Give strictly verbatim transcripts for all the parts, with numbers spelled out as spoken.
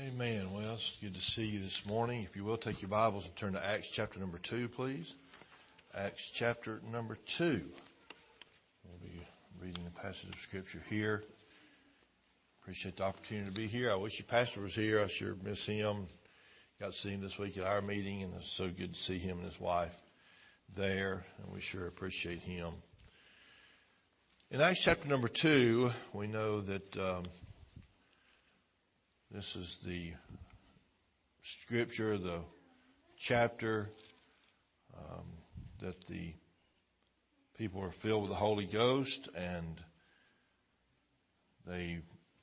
Amen. Well, it's good to see you this morning. If you will, take your Bibles and turn to Acts chapter number two, please. Acts chapter number two. We'll be reading a passage of Scripture here. Appreciate the opportunity to be here. I wish your pastor was here. I sure miss him. Got to see him this week at our meeting, and it's so good to see him and his wife there, and we sure appreciate him. In Acts chapter number two, we know that um, this is the scripture, the chapter um, that the people are filled with the Holy Ghost, and they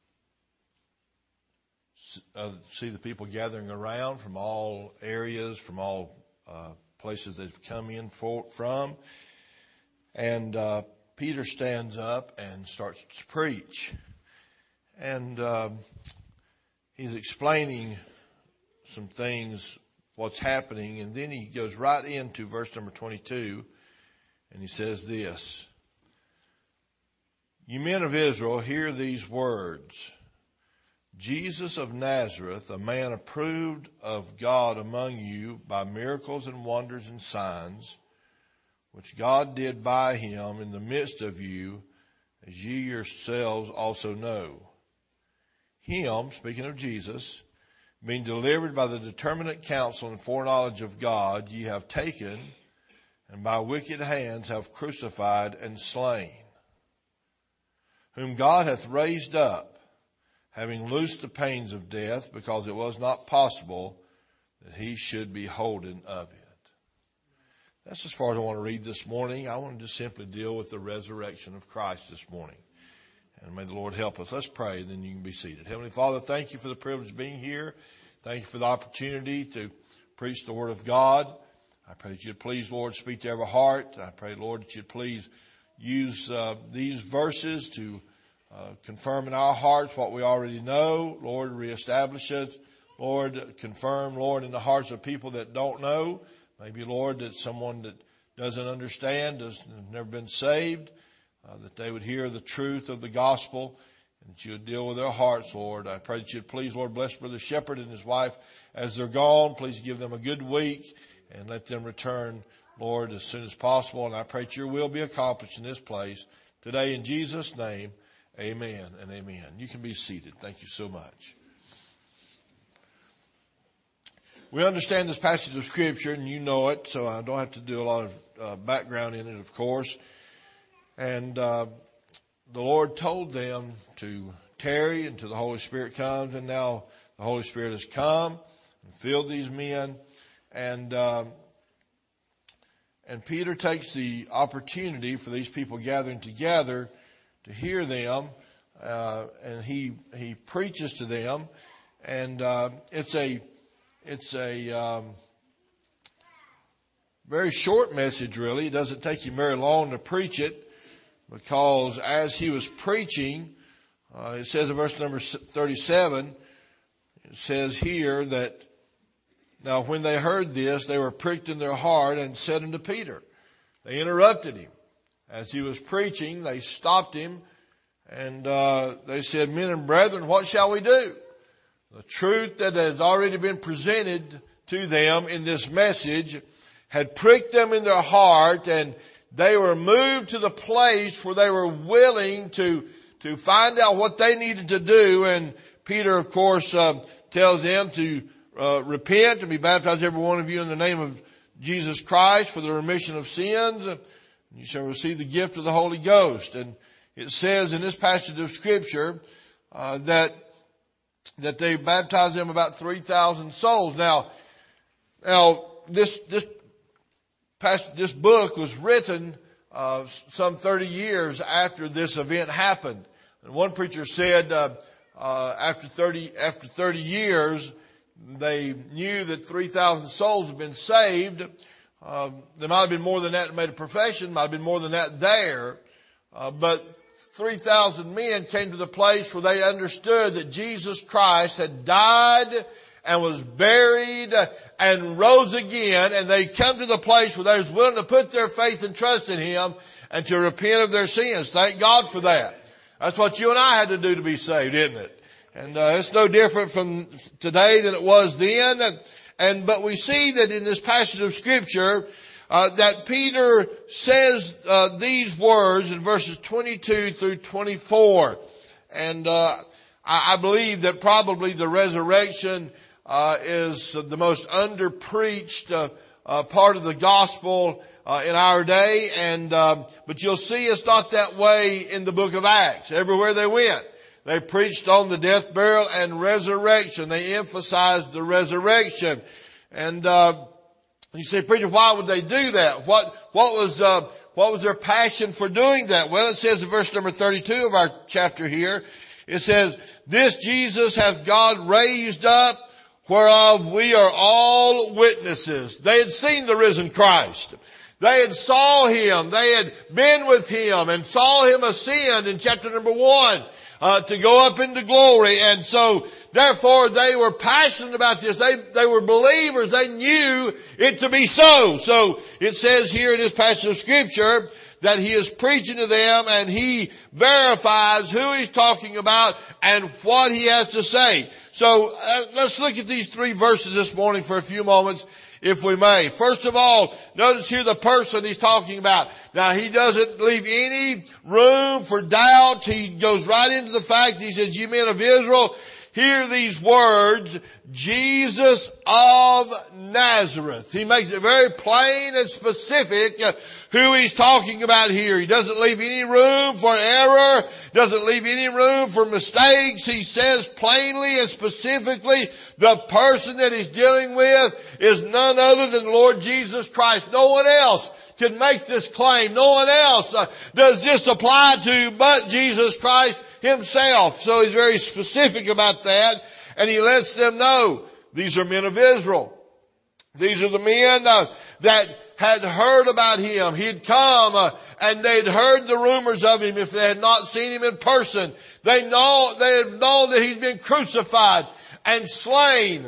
uh, see the people gathering around from all areas, from all uh, places they've come in for, from. And uh, Peter stands up and starts to preach. And uh, he's explaining some things, what's happening, and then he goes right into verse number twenty-two, and he says this: "You men of Israel, hear these words. Jesus of Nazareth, a man approved of God among you by miracles and wonders and signs, which God did by him in the midst of you, as ye yourselves also know. Him," speaking of Jesus, "being delivered by the determinate counsel and foreknowledge of God, ye have taken, and by wicked hands have crucified and slain, whom God hath raised up, having loosed the pains of death, because it was not possible that he should be holden of it." That's as far as I want to read this morning. I want to just simply deal with the resurrection of Christ this morning. And may the Lord help us. Let's pray, and then you can be seated. Heavenly Father, thank you for the privilege of being here. Thank you for the opportunity to preach the Word of God. I pray that you'd please, Lord, speak to every heart. I pray, Lord, that you'd please use uh, these verses to uh, confirm in our hearts what we already know. Lord, reestablish it. Lord, confirm, Lord, in the hearts of people that don't know. Maybe, Lord, that someone that doesn't understand, has never been saved, Uh, that they would hear the truth of the gospel, and that you would deal with their hearts, Lord. I pray that you'd please, Lord, bless Brother Shepherd and his wife as they're gone. Please give them a good week and let them return, Lord, as soon as possible. And I pray that your will be accomplished in this place today in Jesus' name. Amen and amen. You can be seated. Thank you so much. We understand this passage of Scripture, and you know it, so I don't have to do a lot of uh, background in it, of course. And uh, the Lord told them to tarry until the Holy Spirit comes, and now the Holy Spirit has come and filled these men. And uh, and Peter takes the opportunity for these people gathering together to hear them, uh, and he he preaches to them. And uh, it's a it's a um, very short message, really. It doesn't take him very long to preach it. Because as he was preaching, uh, it says in verse number thirty-seven, it says here that, "Now when they heard this, they were pricked in their heart and said unto Peter," they interrupted him. As he was preaching, they stopped him and uh, they said, "Men and brethren, what shall we do?" The truth that has already been presented to them in this message had pricked them in their heart, and they were moved to the place where they were willing to, to find out what they needed to do. And Peter, of course, uh, tells them to uh, repent and be baptized, every one of you, in the name of Jesus Christ for the remission of sins. And you shall receive the gift of the Holy Ghost. And it says in this passage of Scripture uh, that that they baptized them about three thousand souls. Now, now this this. This book was written uh, some thirty years after this event happened. And one preacher said uh, uh, after thirty after thirty years, they knew that three thousand souls had been saved. Uh, there might have been more than that that made a profession, might have been more than that there. Uh, but three thousand men came to the place where they understood that Jesus Christ had died and was buried and rose again, and they come to the place where they was willing to put their faith and trust in him and to repent of their sins. Thank God for that. That's what you and I had to do to be saved, isn't it? And uh, it's no different from today than it was then. And, and but we see that in this passage of Scripture uh, that Peter says uh, these words in verses twenty-two through twenty-four. And uh, I, I believe that probably the resurrection uh, is the most under-preached uh, uh, part of the gospel Uh, in our day, and uh, but you'll see it's not that way in the book of Acts. Everywhere they went, they preached on the death, burial, and resurrection. They emphasized the resurrection. And uh, you say, preacher, why would they do that? What what was uh, what was their passion for doing that? Well, it says in verse number thirty-two of our chapter here, it says, "This Jesus hath God raised up, whereof we are all witnesses." They had seen the risen Christ. They had saw him. They had been with him and saw him ascend in chapter number one, uh, to go up into glory. And so, therefore, they were passionate about this. They, they were believers. They knew it to be so. So, it says here in this passage of Scripture that he is preaching to them and he verifies who he's talking about and what he has to say. So, uh, let's look at these three verses this morning for a few moments, if we may. First of all, notice here the person he's talking about. Now, he doesn't leave any room for doubt. He goes right into the fact. He says, "You men of Israel, hear these words, Jesus of Nazareth." He makes it very plain and specific uh, who he's talking about here. He doesn't leave any room for error, doesn't leave any room for mistakes. He says plainly and specifically the person that he's dealing with is none other than the Lord Jesus Christ. No one else can make this claim. No one else uh, does this apply to but Jesus Christ himself. So he's very specific about that, and he lets them know these are men of Israel. These are the men uh, that had heard about him. He had come uh, and they'd heard the rumors of him. If they had not seen him in person, they know they had known that he's been crucified and slain.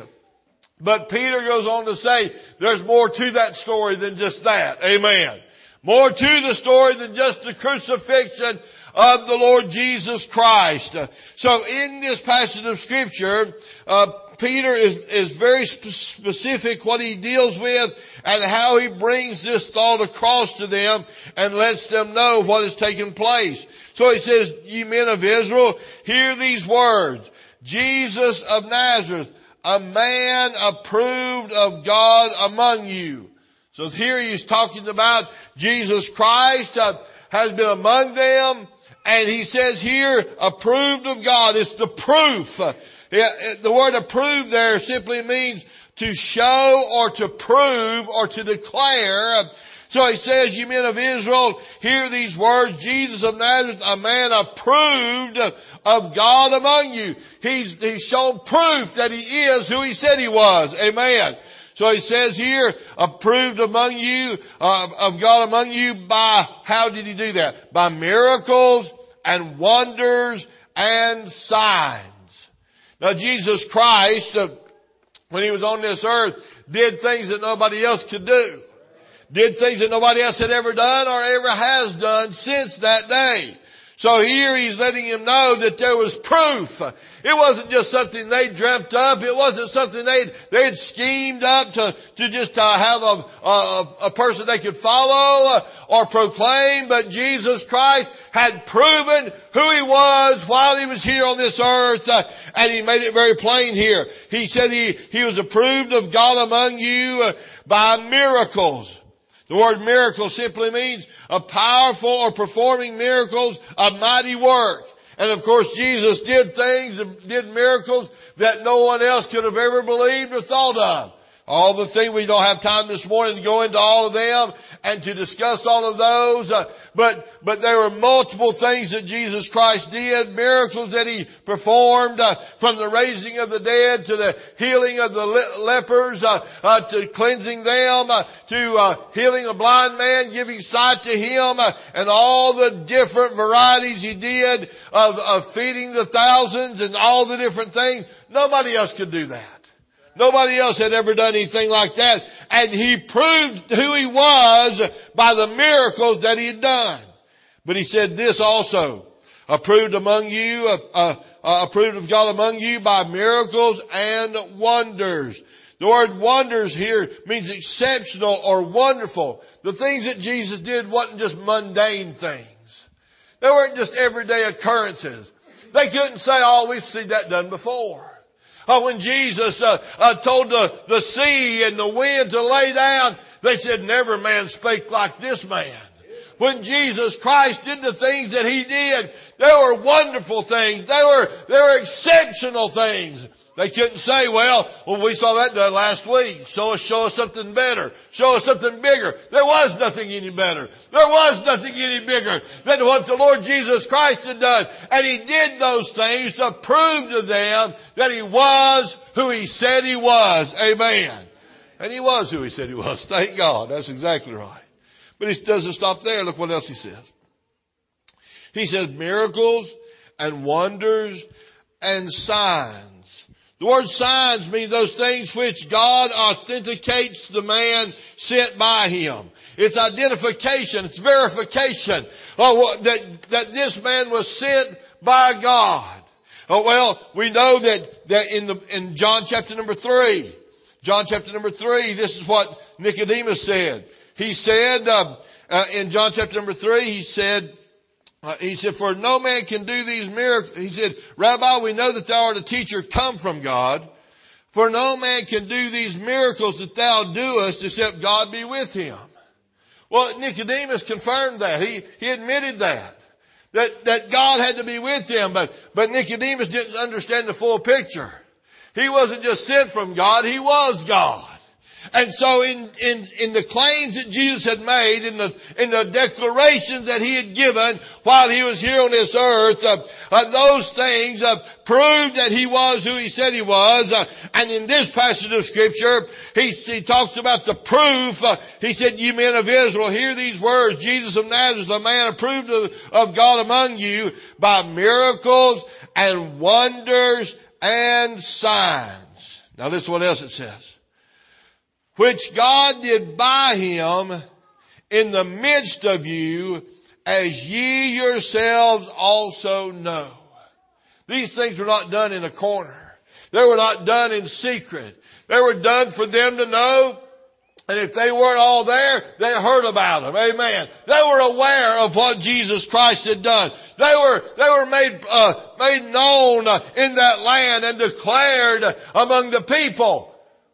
But Peter goes on to say there's more to that story than just that. Amen. More to the story than just the crucifixion of the Lord Jesus Christ. So in this passage of Scripture, uh, Peter is, is very sp- specific what he deals with and how he brings this thought across to them and lets them know what has taken place. So he says, "Ye men of Israel, hear these words. Jesus of Nazareth, a man approved of God among you." So here he's talking about Jesus Christ uh, has been among them. And he says here, approved of God. It's the proof. Uh, the word approved there simply means to show or to prove or to declare. So he says, "You men of Israel, hear these words. Jesus of Nazareth, a man approved of God among you." He's, he's shown proof that he is who he said he was. Amen. So he says here, approved among you, uh, of God among you by, how did he do that? By miracles and wonders and signs. Now Jesus Christ, uh, when he was on this earth, did things that nobody else could do. Did things that nobody else had ever done or ever has done since that day. So here he's letting him know that there was proof. It wasn't just something they dreamt up. It wasn't something they'd, they'd schemed up to, to just uh, have a, a, a person they could follow uh, or proclaim. But Jesus Christ had proven who he was while he was here on this earth. Uh, and he made it very plain here. He said he, he was approved of God among you uh, by miracles. The word miracle simply means a powerful or performing miracles, a mighty work. And of course Jesus did things, did miracles that no one else could have ever believed or thought of. All the things, we don't have time this morning to go into all of them and to discuss all of those. Uh, but, but there were multiple things that Jesus Christ did, miracles that he performed, uh, from the raising of the dead to the healing of the le- lepers, uh, uh, to cleansing them, uh, to, uh, healing a blind man, giving sight to him, uh, and all the different varieties he did of, of feeding the thousands and all the different things. Nobody else could do that. Nobody else had ever done anything like that. And he proved who he was by the miracles that he had done. But he said this also, approved among you uh, uh, uh, approved of God among you by miracles and wonders. The word wonders here means exceptional or wonderful. The things that Jesus did wasn't just mundane things. They weren't just everyday occurrences. They couldn't say, oh, we've seen that done before. Oh, when Jesus uh, uh, told the, the sea and the wind to lay down, they said, never man spake like this man. When Jesus Christ did the things that He did, they were wonderful things. They were, they were exceptional things. They couldn't say, well, well, we saw that done last week. Show us, show us something better. Show us something bigger. There was nothing any better. There was nothing any bigger than what the Lord Jesus Christ had done. And He did those things to prove to them that He was who He said He was. Amen. And He was who He said He was. Thank God. That's exactly right. But He doesn't stop there. Look what else He says. He says miracles and wonders and signs. The word signs mean those things which God authenticates the man sent by Him. It's identification. It's verification oh, that, that this man was sent by God. Oh, well, we know that, that in the, in John chapter number three, John chapter number three, this is what Nicodemus said. He said, um, uh, in John chapter number three, he said, Uh, he said, for no man can do these miracles. He said, Rabbi, we know that thou art a teacher come from God. For no man can do these miracles that thou doest except God be with him. Well, Nicodemus confirmed that. He, he admitted that. That, that God had to be with him. But, but Nicodemus didn't understand the full picture. He wasn't just sent from God. He was God. And so in, in, in the claims that Jesus had made, in the, in the declarations that He had given while He was here on this earth, uh, uh, those things uh, proved that He was who He said He was. Uh, and in this passage of Scripture, he, he talks about the proof. Uh, he said, you men of Israel, hear these words, Jesus of Nazareth, a man approved of, of God among you by miracles and wonders and signs. Now listen to what else it says. Which God did by Him in the midst of you, as ye yourselves also know. These things were not done in a corner. They were not done in secret. They were done for them to know. And if they weren't all there, they heard about them. Amen. They were aware of what Jesus Christ had done. They were, they were made, uh, made known in that land and declared among the people.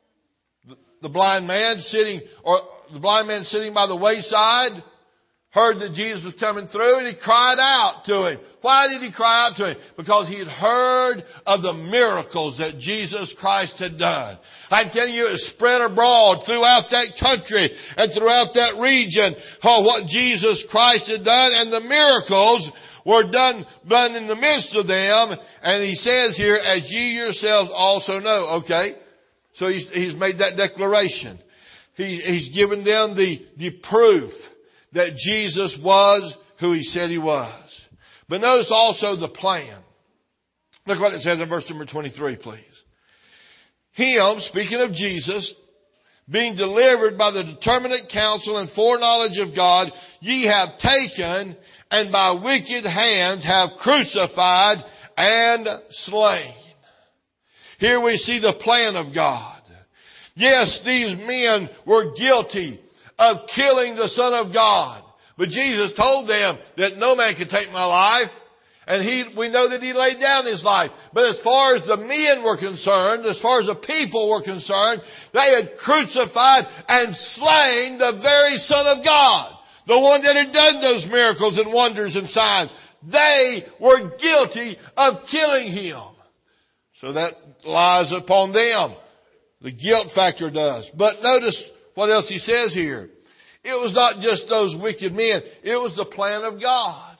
The blind man sitting, or the blind man sitting by the wayside, heard that Jesus was coming through and he cried out to Him. Why did he cry out to Him? Because he had heard of the miracles that Jesus Christ had done. I'm telling you, it spread abroad throughout that country and throughout that region, oh, what Jesus Christ had done, and the miracles were done, done in the midst of them. And He says here, as ye yourselves also know. Okay. So he's, he's made that declaration. He, he's given them the, the proof that Jesus was who He said He was. But notice also the plan. Look what it says in verse number twenty-three, please. Him, speaking of Jesus, being delivered by the determinate counsel and foreknowledge of God, ye have taken and by wicked hands have crucified and slain. Here we see the plan of God. Yes, these men were guilty of killing the Son of God. But Jesus told them that no man could take my life. And he, we know that He laid down His life. But as far as the men were concerned, as far as the people were concerned, they had crucified and slain the very Son of God. The one that had done those miracles and wonders and signs. They were guilty of killing Him. So that lies upon them. The guilt factor does. But notice what else He says here. It was not just those wicked men. It was the plan of God.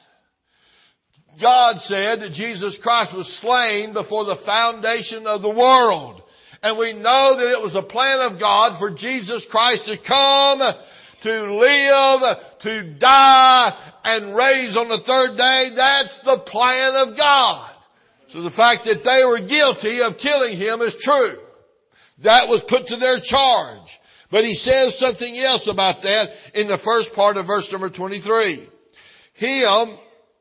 God said that Jesus Christ was slain before the foundation of the world. And we know that it was the plan of God for Jesus Christ to come, to live, to die, and raise on the third day. That's the plan of God. So the fact that they were guilty of killing Him is true. That was put to their charge. But He says something else about that in the first part of verse number twenty-three. Him,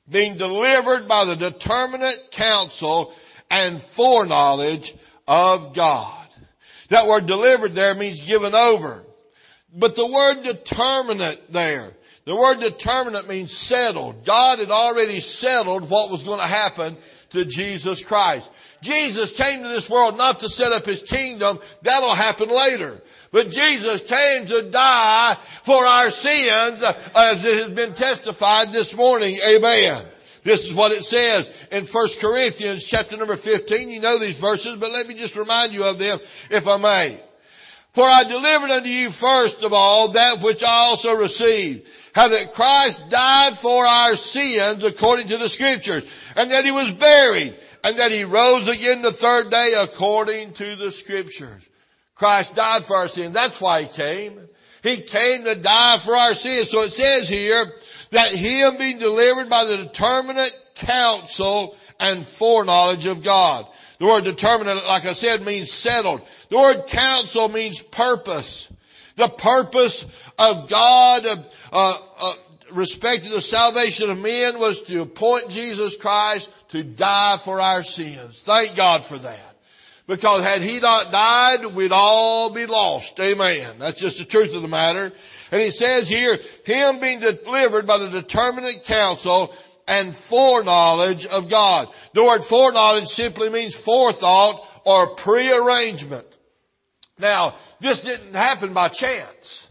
being delivered by the determinate counsel and foreknowledge of God. That word delivered there means given over. But the word determinate there, the word determinate means settled. God had already settled what was going to happen to Jesus Christ. Jesus came to this world not to set up his kingdom. That'll happen later. But Jesus came to die for our sins, as it has been testified this morning. Amen. This is what it says in First Corinthians chapter number fifteen. You know these verses, but let me just remind you of them, if I may. For I delivered unto you first of all that which I also received, how that Christ died for our sins according to the Scriptures, and that he was buried, and that he rose again the third day according to the Scriptures. Christ died for our sins. That's why he came. He came to die for our sins. So it says here that him being delivered by the determinate counsel and foreknowledge of God. The word determinate, like I said, means settled. The word counsel means purpose. The purpose of God, uh, uh, uh, respecting the salvation of men, was to appoint Jesus Christ to die for our sins. Thank God for that. Because had he not died, we'd all be lost. Amen. That's just the truth of the matter. And he says here, him being delivered by the determinate counsel and foreknowledge of God. The word foreknowledge simply means forethought or prearrangement. Now, this didn't happen by chance.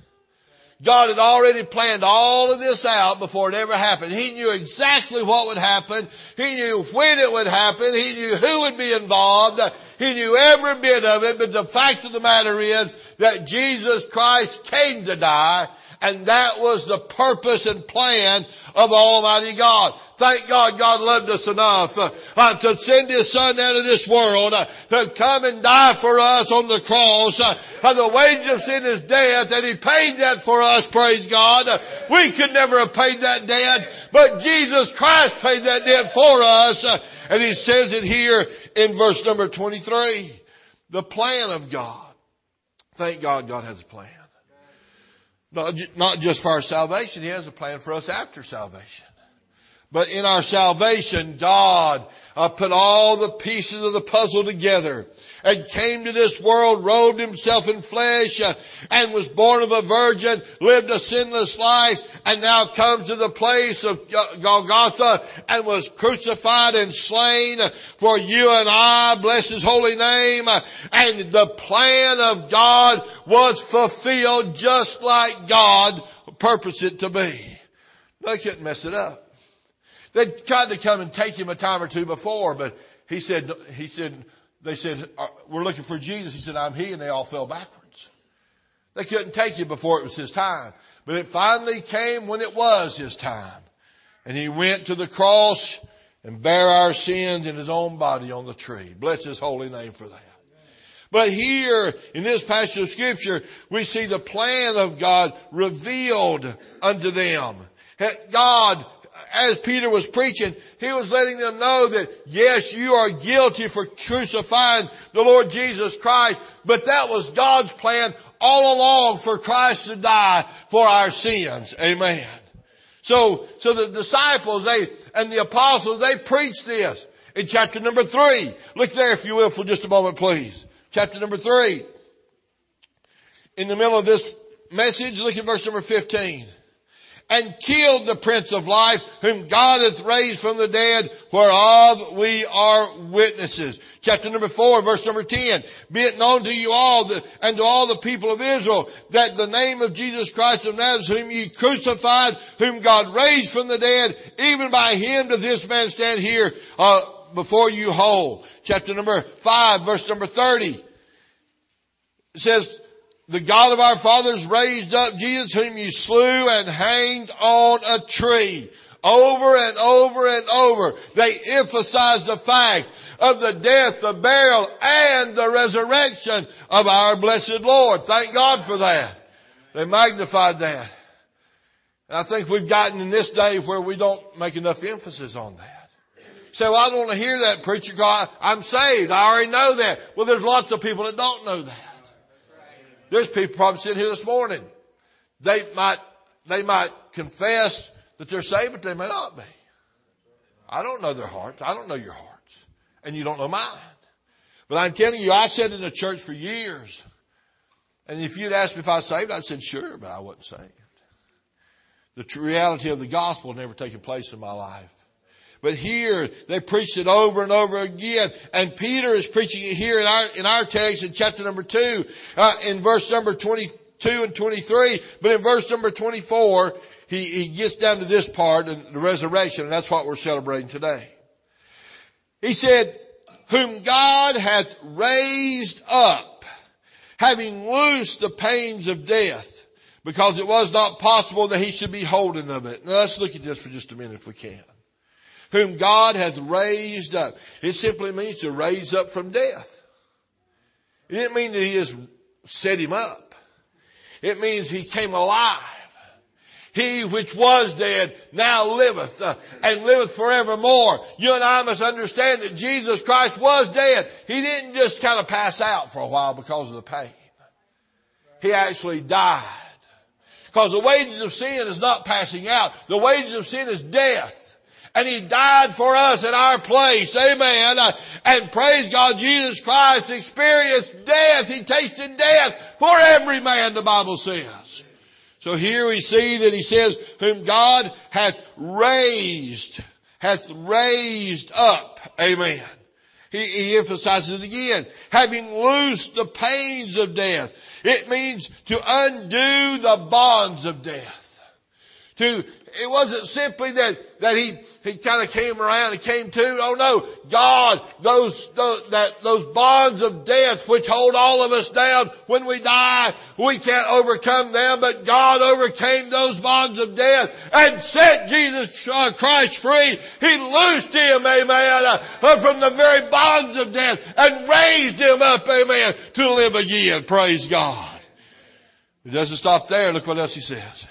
God had already planned all of this out before it ever happened. He knew exactly what would happen. He knew when it would happen. He knew who would be involved. He knew every bit of it. But the fact of the matter is that Jesus Christ came to die, and that was the purpose and plan of Almighty God. Thank God God loved us enough uh, uh, to send his son out of this world uh, to come and die for us on the cross. Uh, uh, the wages of sin is death, and he paid that for us, praise God. Uh, we could never have paid that debt, but Jesus Christ paid that debt for us. Uh, and he says it here in verse number twenty-three. The plan of God. Thank God God has a plan. Not, not just for our salvation, he has a plan for us after salvation. But in our salvation, God uh, put all the pieces of the puzzle together and came to this world, robed himself in flesh, uh, and was born of a virgin, lived a sinless life, and now comes to the place of Golgotha and was crucified and slain for you and I. Bless his holy name. And the plan of God was fulfilled just like God purposed it to be. They couldn't mess it up. They tried to come and take him a time or two before, but he said, he said, they said, we're looking for Jesus. He said, I'm he, and they all fell backwards. They couldn't take him before it was his time. But it finally came when it was his time. And he went to the cross and bare our sins in his own body on the tree. Bless his holy name for that. But here in this passage of Scripture, we see the plan of God revealed unto them. God, as Peter was preaching, he was letting them know that, yes, you are guilty for crucifying the Lord Jesus Christ, but that was God's plan all along for Christ to die for our sins. Amen. So, so the disciples, they, and the apostles, they preached this in chapter number three. Look there, if you will, for just a moment, please. Chapter number three. In the middle of this message, look at verse number fifteen. And killed the Prince of Life, whom God hath raised from the dead, whereof we are witnesses. Chapter number four, verse number ten. Be it known to you all that, and to all the people of Israel, that the name of Jesus Christ of Nazareth, whom ye crucified, whom God raised from the dead, even by him doth this man stand here uh, before you whole. Chapter number five, verse number thirty. It says, the God of our fathers raised up Jesus, whom you slew and hanged on a tree. Over and over and over, they emphasized the fact of the death, the burial, and the resurrection of our blessed Lord. Thank God for that. They magnified that. And I think we've gotten in this day where we don't make enough emphasis on that. Say, well, I don't want to hear that, preacher, God. I'm saved. I already know that. Well, there's lots of people that don't know that. There's people probably sitting here this morning. They might, they might confess that they're saved, but they may not be. I don't know their hearts. I don't know your hearts. And you don't know mine. But I'm telling you, I sat in the church for years. And if you'd asked me if I was saved, I'd said sure, but I wasn't saved. The true reality of the gospel had never taken place in my life. But here, they preached it over and over again. And Peter is preaching it here in our, in our text in chapter number two, uh, in verse number twenty-two and twenty-three. But in verse number twenty-four, he, he gets down to this part, the resurrection, and that's what we're celebrating today. He said, whom God hath raised up, having loosed the pains of death, because it was not possible that he should be holden of it. Now let's look at this for just a minute if we can. Whom God hath raised up. It simply means to raise up from death. It didn't mean that he just set him up. It means he came alive. He which was dead now liveth, uh, and liveth forevermore. You and I must understand that Jesus Christ was dead. He didn't just kind of pass out for a while because of the pain. He actually died. Because the wages of sin is not passing out. The wages of sin is death. And he died for us in our place. Amen. Uh, and praise God, Jesus Christ experienced death. He tasted death for every man, the Bible says. So here we see that he says, whom God hath raised, hath raised up. Amen. He, he emphasizes it again. Having loosed the pains of death. It means to undo the bonds of death. To, it wasn't simply that, that he, he kind of came around and came to. Oh no, God, those, those, that, those bonds of death which hold all of us down when we die, we can't overcome them, but God overcame those bonds of death and set Jesus Christ free. He loosed him, amen, uh, from the very bonds of death and raised him up, amen, to live again. Praise God. It doesn't stop there. Look what else he says.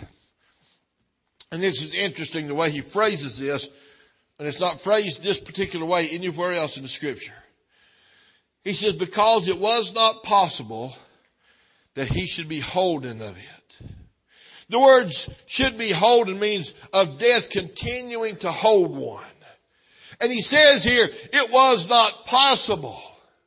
And this is interesting the way he phrases this. And it's not phrased this particular way anywhere else in the scripture. He says, because it was not possible that he should be holden of it. The words should be holden means of death continuing to hold one. And he says here, it was not possible.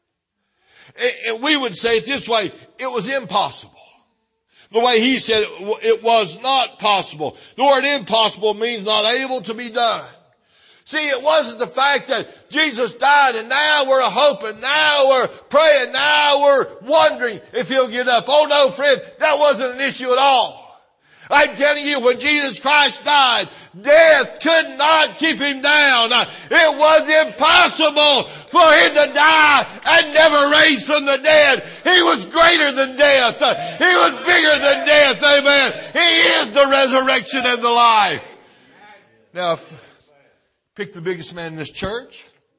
And we would say it this way, it was impossible. The way he said it, it was not possible. The word impossible means not able to be done. See, it wasn't the fact that Jesus died and now we're hoping, now we're praying, now we're wondering if he'll get up. Oh no, friend, that wasn't an issue at all. I'm telling you, when Jesus Christ died, death could not keep him down. It was impossible for him to die and never raise from the dead. He was greater than death. He was bigger than death. Amen. He is the resurrection and the life. Now, if, pick the biggest man in this church,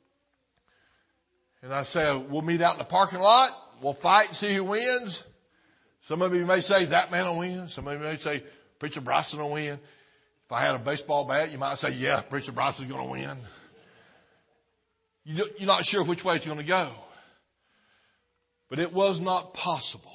and I say, we'll meet out in the parking lot. We'll fight and see who wins. Some of you may say that man will win. Some of you may say Preacher Bryson will win. If I had a baseball bat, you might say, yeah, Preacher Bryson's going to win. You're not sure which way it's going to go. But it was not possible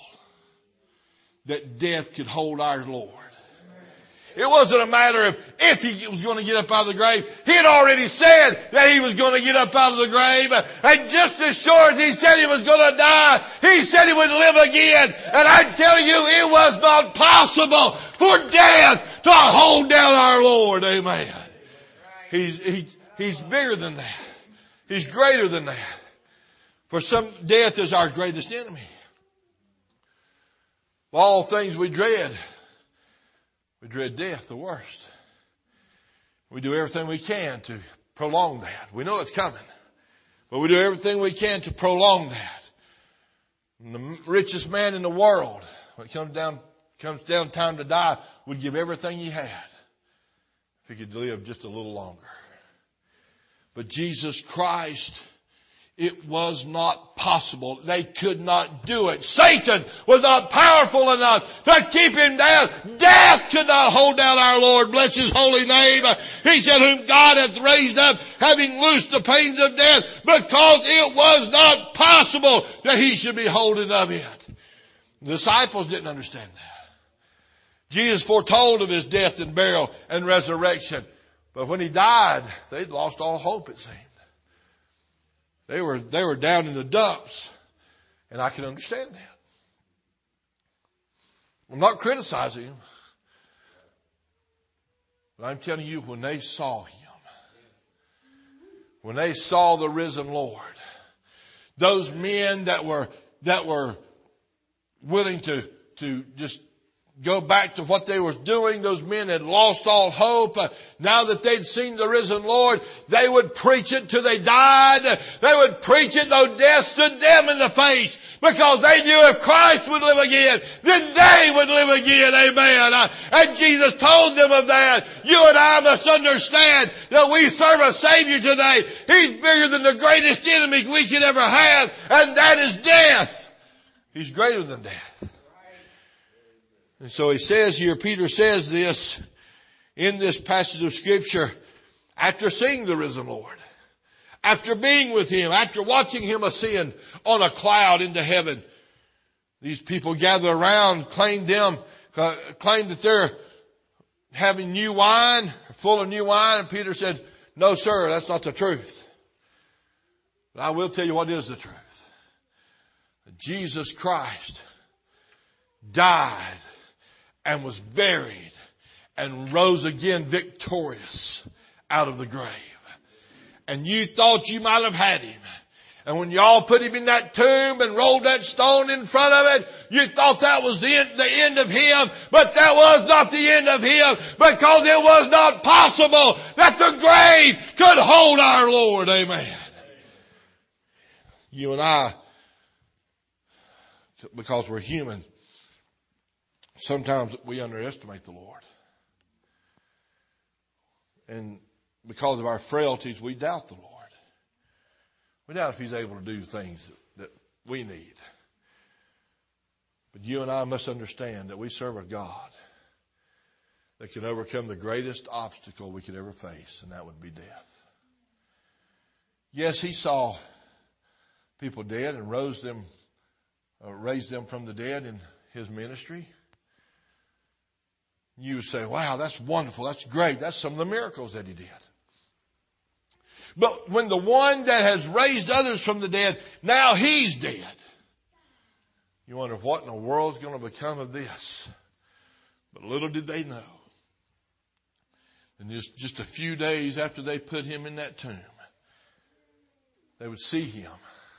that death could hold our Lord. It wasn't a matter of if he was going to get up out of the grave. He had already said that he was going to get up out of the grave. And just as sure as he said he was going to die, he said he would live again. And I'm telling you, it was not possible for death to hold down our Lord. Amen. He's, he's, he's bigger than that. He's greater than that. For some, death is our greatest enemy. Of all things we dread, we dread death the worst. We do everything we can to prolong that. We know it's coming, but we do everything we can to prolong that. And the richest man in the world, when it comes down, comes down time to die, would give everything he had if he could live just a little longer. But Jesus Christ, it was not possible. They could not do it. Satan was not powerful enough to keep him down. Death could not hold down our Lord. Bless his holy name. He said, whom God hath raised up, having loosed the pains of death, because it was not possible that he should be holden of it. The disciples didn't understand that. Jesus foretold of his death and burial and resurrection. But when he died, they'd lost all hope, it seemed. They were, they were down in the dumps. And I can understand that. I'm not criticizing him. But I'm telling you, when they saw him, when they saw the risen Lord, those men that were, that were willing to, to just go back to what they were doing, those men had lost all hope. Uh, now that they'd seen the risen Lord, they would preach it till they died. They would preach it though death stood them in the face, because they knew if Christ would live again, then they would live again. Amen. Uh, and Jesus told them of that. You and I must understand that we serve a Savior today. He's bigger than the greatest enemy we could ever have, and that is death. He's greater than death. And so he says here, Peter says this in this passage of Scripture after seeing the risen Lord, after being with him, after watching him ascend on a cloud into heaven. These people gather around, claim them, uh, claim that they're having new wine, full of new wine. And Peter said, no, sir, that's not the truth. But I will tell you what is the truth. Jesus Christ died and was buried and rose again victorious out of the grave. And you thought you might have had him. And when y'all put him in that tomb and rolled that stone in front of it, you thought that was the end, the end of him. But that was not the end of him, because it was not possible that the grave could hold our Lord. Amen. You and I, because we're human, sometimes we underestimate the Lord. And because of our frailties, we doubt the Lord. We doubt if he's able to do things that we need. But you and I must understand that we serve a God that can overcome the greatest obstacle we could ever face, and that would be death. Yes, he saw people dead and rose them, uh, raised them from the dead in his ministry. You would say, wow, that's wonderful. That's great. That's some of the miracles that he did. But when the one that has raised others from the dead, now he's dead, you wonder what in the world is going to become of this. But little did they know. And just, just a few days after they put him in that tomb, they would see him.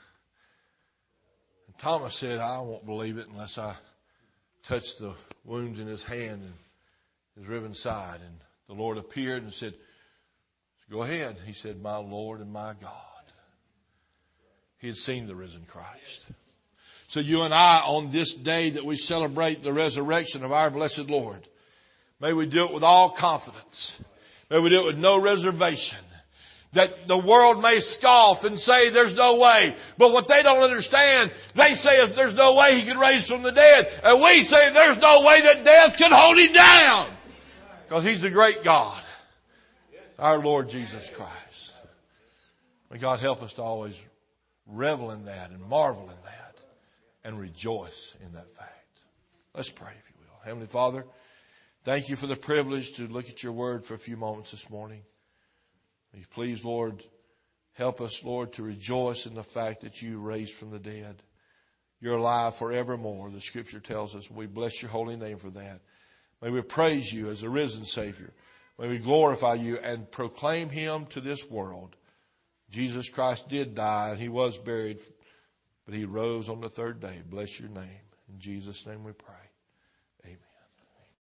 And Thomas said, I won't believe it unless I touch the wounds in his hand and his riven side. And the Lord appeared and said, go ahead. He said, my Lord and my God. He had seen the risen Christ. So you and I, on this day that we celebrate the resurrection of our blessed Lord, may we do it with all confidence. May we do it with no reservation. That the world may scoff and say there's no way. But what they don't understand, they say there's no way he can raise from the dead. And we say there's no way that death can hold him down. Because he's a great God. Our Lord Jesus Christ. May God help us to always revel in that and marvel in that and rejoice in that fact. Let's pray, if you will. Heavenly Father, thank you for the privilege to look at your word for a few moments this morning. May you please, Lord, help us, Lord, to rejoice in the fact that you raised from the dead. You're alive forevermore, the Scripture tells us. We bless your holy name for that. May we praise you as a risen Savior. May we glorify you and proclaim him to this world. Jesus Christ did die and he was buried, but he rose on the third day. Bless your name. In Jesus' name we pray.